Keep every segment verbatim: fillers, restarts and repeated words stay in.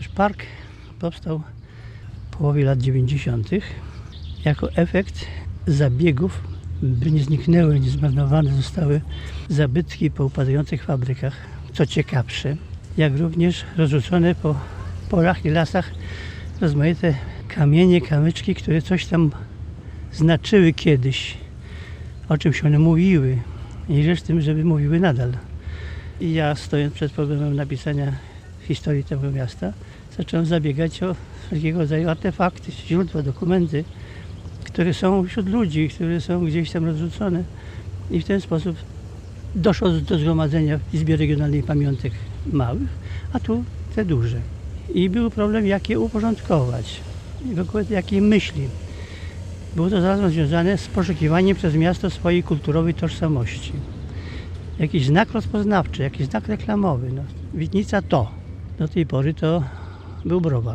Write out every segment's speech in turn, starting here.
park powstał w połowie lat dziewięćdziesiątych jako efekt zabiegów, by nie zniknęły, nie zmarnowane zostały zabytki po upadających fabrykach. Co ciekawsze, jak również rozrzucone po polach i lasach rozmaite kamienie, kamyczki, które coś tam znaczyły kiedyś, o czymś one mówiły i rzecz w tym, żeby mówiły nadal. I ja, stojąc przed problemem napisania historii tego miasta, zacząłem zabiegać o wszelkiego rodzaju artefakty, źródła, dokumenty, które są wśród ludzi, które są gdzieś tam rozrzucone. I w ten sposób doszło do zgromadzenia w Izbie Regionalnej Pamiątek Małych, a tu te duże. I był problem, jak je uporządkować, i w ogóle jakiej myśli. Było to zarazem związane z poszukiwaniem przez miasto swojej kulturowej tożsamości. Jakiś znak rozpoznawczy, jakiś znak reklamowy. No, Witnica to. Do tej pory to był browar.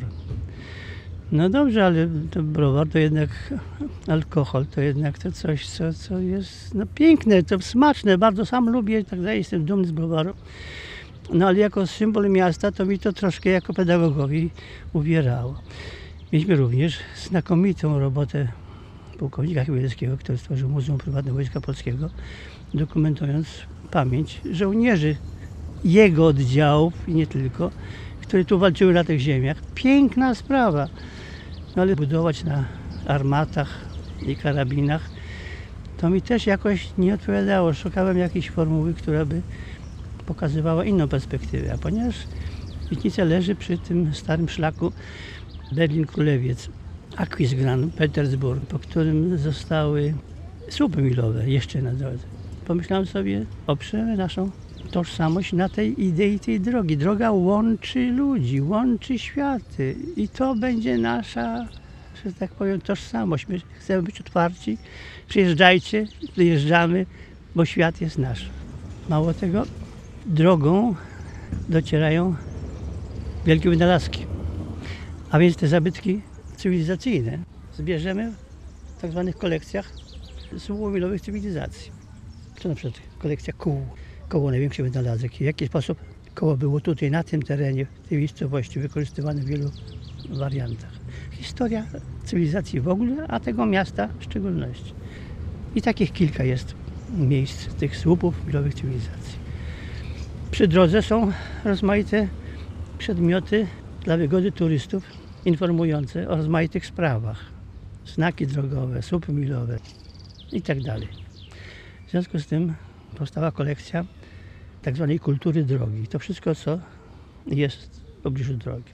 No dobrze, ale to browar to jednak alkohol, to jednak to coś, co, co jest no, piękne, to smaczne, bardzo sam lubię i tak dalej, jestem dumny z browaru. No ale jako symbol miasta to mi to troszkę jako pedagogowi uwierało. Mieliśmy również znakomitą robotę pułkownika Chmielewskiego, który stworzył Muzeum Prywatne Wojska Polskiego, dokumentując pamięć żołnierzy jego oddziałów i nie tylko, które tu walczyły na tych ziemiach. Piękna sprawa, no ale budować na armatach i karabinach to mi też jakoś nie odpowiadało. Szukałem jakiejś formuły, która by pokazywała inną perspektywę, a ponieważ Witnica leży przy tym starym szlaku Berlin-Królewiec, Aquisgrán, Petersburg, po którym zostały słupy milowe jeszcze na drodze. Pomyślałem sobie, oprzemy naszą tożsamość na tej idei tej drogi. Droga łączy ludzi, łączy światy i to będzie nasza, że tak powiem, tożsamość. My chcemy być otwarci, przyjeżdżajcie, wyjeżdżamy, bo świat jest nasz. Mało tego, drogą docierają wielkie wynalazki, a więc te zabytki cywilizacyjne zbierzemy w tak zwanych kolekcjach słupów milowych cywilizacji. To na przykład kolekcja kół, koło największy wynalazek. W jaki sposób koło było tutaj, na tym terenie, w tej miejscowości wykorzystywane w wielu wariantach. Historia cywilizacji w ogóle, a tego miasta w szczególności. I takich kilka jest miejsc tych słupów milowych cywilizacji. Przy drodze są rozmaite przedmioty dla wygody turystów informujące o rozmaitych sprawach. Znaki drogowe, słupy milowe i tak dalej. W związku z tym powstała kolekcja tak zwanej kultury drogi. To wszystko, co jest w pobliżu drogi.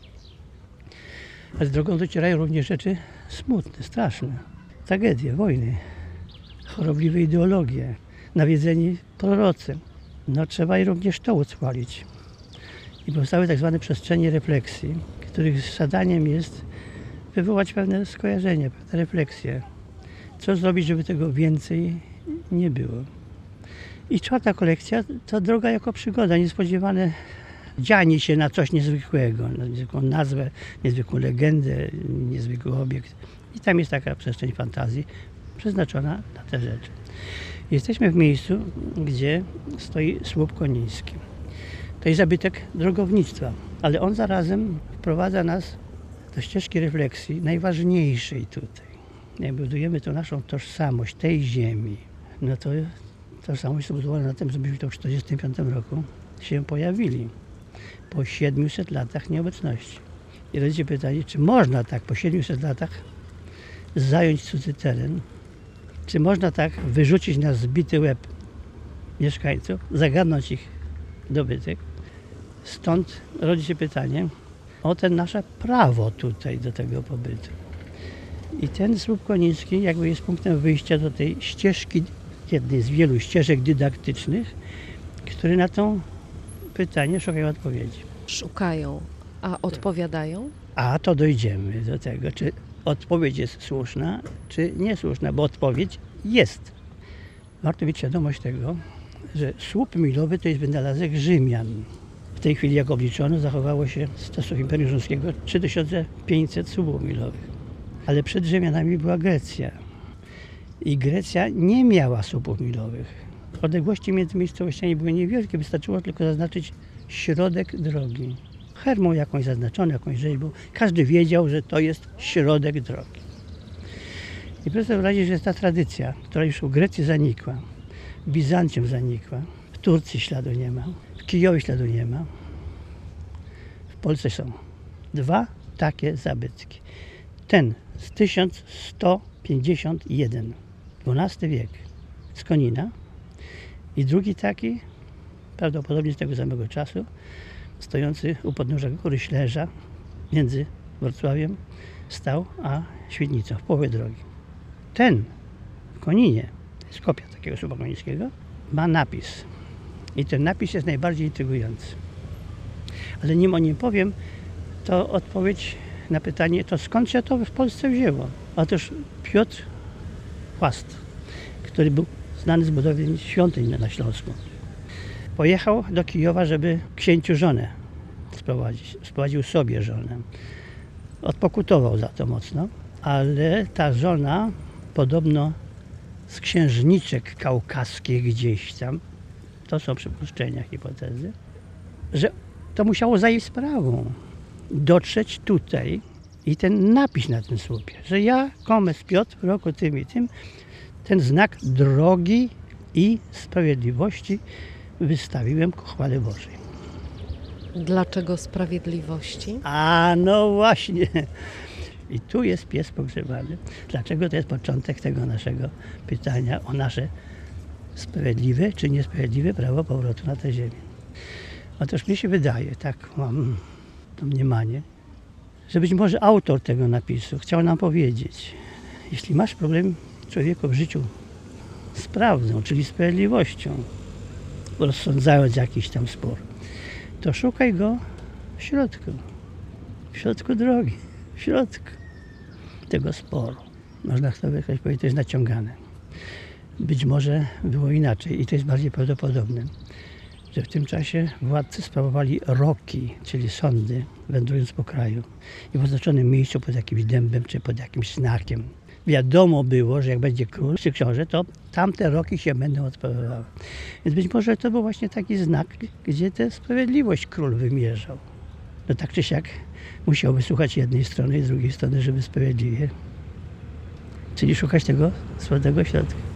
Ale z drogą docierają również rzeczy smutne, straszne. Tragedie, wojny, chorobliwe ideologie, nawiedzeni prorocy. No trzeba i również to utrwalić. I powstały tak zwane przestrzenie refleksji, których zadaniem jest wywołać pewne skojarzenia, pewne refleksje. Co zrobić, żeby tego więcej nie było. I czwarta kolekcja to droga jako przygoda, niespodziewane dzianie się na coś niezwykłego, na niezwykłą nazwę, niezwykłą legendę, niezwykły obiekt. I tam jest taka przestrzeń fantazji przeznaczona na te rzeczy. Jesteśmy w miejscu, gdzie stoi słup koniński. To jest zabytek drogownictwa, ale on zarazem wprowadza nas do ścieżki refleksji najważniejszej tutaj. Jak budujemy tą naszą tożsamość tej ziemi, no to tożsamość zbudowana na tym, żebyśmy to w tysiąc dziewięćset czterdziestym piątym roku się pojawili. Po siedmiuset latach nieobecności. I rodzi się pytanie, czy można tak po siedmiuset latach zająć cudzy teren? Czy można tak wyrzucić na zbity łeb mieszkańców, zagarnąć ich dobytek? Stąd rodzi się pytanie o te nasze prawo tutaj do tego pobytu. I ten słup koniński jakby jest punktem wyjścia do tej ścieżki, jednej z wielu ścieżek dydaktycznych, które na to pytanie szukają odpowiedzi. Szukają, a odpowiadają? A to dojdziemy do tego, czy odpowiedź jest słuszna, czy niesłuszna, bo odpowiedź jest. Warto mieć świadomość tego, że słup milowy to jest wynalazek Rzymian. W tej chwili, jak obliczono, zachowało się z czasów Imperium Rzymskiego trzy tysiące pięćset słupów milowych. Ale przed Rzymianami była Grecja. I Grecja nie miała słupów milowych. Odległości między miejscowościami były niewielkie, wystarczyło tylko zaznaczyć środek drogi. hermą jakąś zaznaczoną, jakąś rzeźbą. Każdy wiedział, że to jest środek drogi. I proszę wyobrazić, że jest ta tradycja, która już w Grecji zanikła, w Bizancjum zanikła, w Turcji śladu nie ma, w Kijowie śladu nie ma. W Polsce są dwa takie zabytki. Ten z tysiąc sto pięćdziesiąt jeden, dwunasty wiek, z Konina, i drugi taki, prawdopodobnie z tego samego czasu, stojący u podnóża góry Śleża, między Wrocławiem stał a Świdnicą, w połowie drogi. Ten w Koninie, to jest kopia takiego słupa konińskiego, ma napis. I ten napis jest najbardziej intrygujący. Ale nim o nim powiem, to odpowiedź na pytanie, to skąd się to w Polsce wzięło? Otóż Piotr Chwast, który był znany z budowy świątyń na Śląsku, pojechał do Kijowa, żeby księciu żonę sprowadzić. Sprowadził sobie żonę. Odpokutował za to mocno, ale ta żona podobno z księżniczek kaukaskich gdzieś tam, to są przypuszczenia, hipotezy, że to musiało za jej sprawą dotrzeć tutaj i ten napis na tym słupie, że ja, Komes Piotr, w roku tym i tym, ten znak drogi i sprawiedliwości wystawiłem ku chwale Bożej. Dlaczego sprawiedliwości? A no właśnie. I tu jest pies pogrzebany. Dlaczego? To jest początek tego naszego pytania o nasze sprawiedliwe czy niesprawiedliwe prawo powrotu na tę ziemię. Otóż mi się wydaje, tak mam to mniemanie, że być może autor tego napisu chciał nam powiedzieć, jeśli masz problem człowieku w życiu z prawdą, czyli sprawiedliwością, rozsądzając jakiś tam spór, to szukaj go w środku, w środku drogi, w środku tego sporu. Można sobie powiedzieć, to jest naciągane. Być może było inaczej i to jest bardziej prawdopodobne, że w tym czasie władcy sprawowali roki, czyli sądy, wędrując po kraju i w oznaczonym miejscu pod jakimś dębem czy pod jakimś znakiem. Wiadomo było, że jak będzie król czy książę, to tamte roki się będą odprawowały. Więc być może to był właśnie taki znak, gdzie tę sprawiedliwość król wymierzał. No tak czy siak musiał wysłuchać jednej strony i drugiej strony, żeby sprawiedliwie, czyli szukać tego złotego środka.